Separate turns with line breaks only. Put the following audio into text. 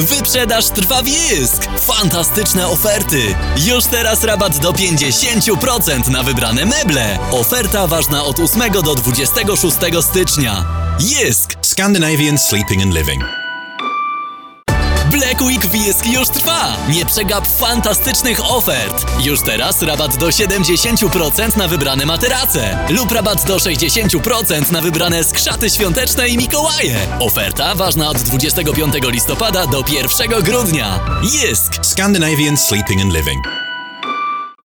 Wyprzedaż trwa w Jysk! Fantastyczne oferty! Już teraz rabat do 50% na wybrane meble. Oferta ważna od 8 do 26 stycznia. Jysk!
Scandinavian Sleeping and Living.
Black Week w Jysk już trwa! Nie przegap fantastycznych ofert! Już teraz rabat do 70% na wybrane materace lub rabat do 60% na wybrane skrzaty świąteczne i Mikołaje. Oferta ważna od 25 listopada do 1 grudnia. Jysk!
Scandinavian Sleeping and Living.